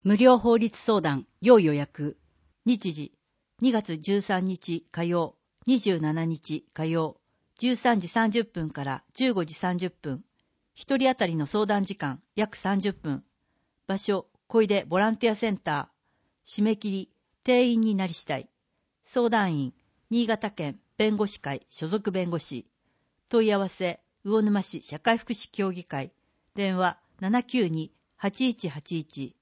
無料法律相談要予約。日時2月13日火曜、27日火曜、13時30分から15時30分。一人当たりの相談時間約30分。場所、小出ボランティアセンター。締め切り、定員になり次第。相談員、新潟県弁護士会所属弁護士。問い合わせ、魚沼市社会福祉協議会。電話792-8181。